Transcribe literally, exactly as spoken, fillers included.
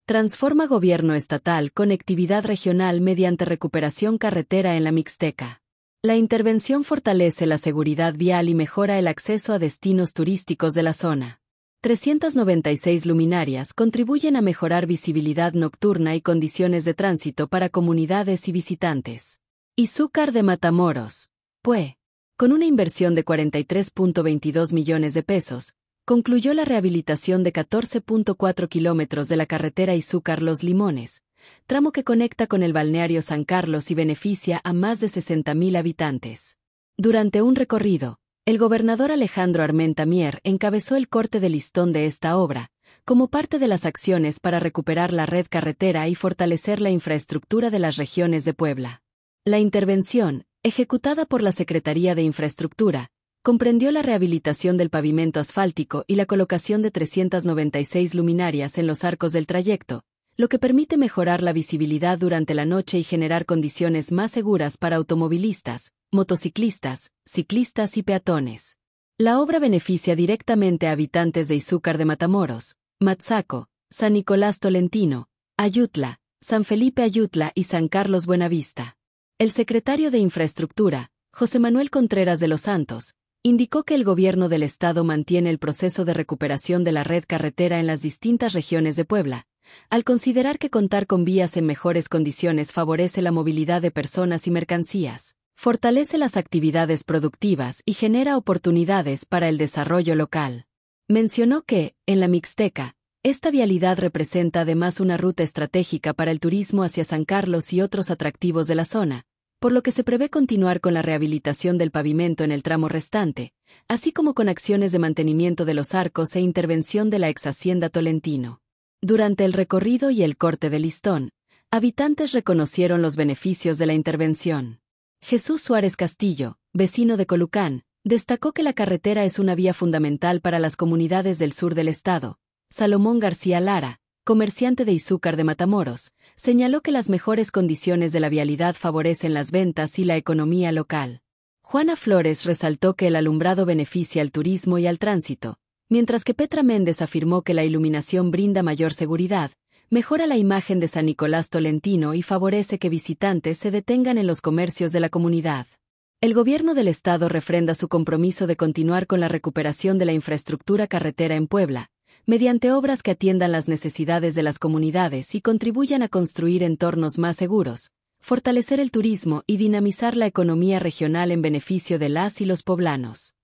Transforma gobierno estatal conectividad regional mediante recuperación carretera en la Mixteca. La intervención fortalece la seguridad vial y mejora el acceso a destinos turísticos de la zona. trescientas noventa y seis luminarias contribuyen a mejorar visibilidad nocturna y condiciones de tránsito para comunidades y visitantes. Izúcar de Matamoros, P U E. Con una inversión de cuarenta y tres punto veintidós millones de pesos, concluyó la rehabilitación de catorce punto cuatro kilómetros de la carretera Izúcar-Los Limones, tramo que conecta con el balneario San Carlos y beneficia a más de sesenta mil habitantes. Durante un recorrido, el gobernador Alejandro Armenta Mier encabezó el corte de listón de esta obra, como parte de las acciones para recuperar la red carretera y fortalecer la infraestructura de las regiones de Puebla. La intervención, ejecutada por la Secretaría de Infraestructura, comprendió la rehabilitación del pavimento asfáltico y la colocación de trescientas noventa y seis luminarias en los arcos del trayecto, lo que permite mejorar la visibilidad durante la noche y generar condiciones más seguras para automovilistas, motociclistas, ciclistas y peatones. La obra beneficia directamente a habitantes de Izúcar de Matamoros, Matzaco, San Nicolás Tolentino, Ayutla, San Felipe Ayutla y San Carlos Buenavista. El secretario de Infraestructura, José Manuel Contreras de los Santos, indicó que el gobierno del estado mantiene el proceso de recuperación de la red carretera en las distintas regiones de Puebla, al considerar que contar con vías en mejores condiciones favorece la movilidad de personas y mercancías, fortalece las actividades productivas y genera oportunidades para el desarrollo local. Mencionó que, en la Mixteca, esta vialidad representa además una ruta estratégica para el turismo hacia San Carlos y otros atractivos de la zona, por lo que se prevé continuar con la rehabilitación del pavimento en el tramo restante, así como con acciones de mantenimiento de los arcos e intervención de la ex Hacienda Tolentino. Durante el recorrido y el corte de listón, habitantes reconocieron los beneficios de la intervención. Jesús Suárez Castillo, vecino de Colucán, destacó que la carretera es una vía fundamental para las comunidades del sur del estado. Salomón García Lara, comerciante de Izúcar de Matamoros, señaló que las mejores condiciones de la vialidad favorecen las ventas y la economía local. Juana Flores resaltó que el alumbrado beneficia al turismo y al tránsito, mientras que Petra Méndez afirmó que la iluminación brinda mayor seguridad, mejora la imagen de San Nicolás Tolentino y favorece que visitantes se detengan en los comercios de la comunidad. El gobierno del estado refrenda su compromiso de continuar con la recuperación de la infraestructura carretera en Puebla, mediante obras que atiendan las necesidades de las comunidades y contribuyan a construir entornos más seguros, fortalecer el turismo y dinamizar la economía regional en beneficio de las y los poblanos.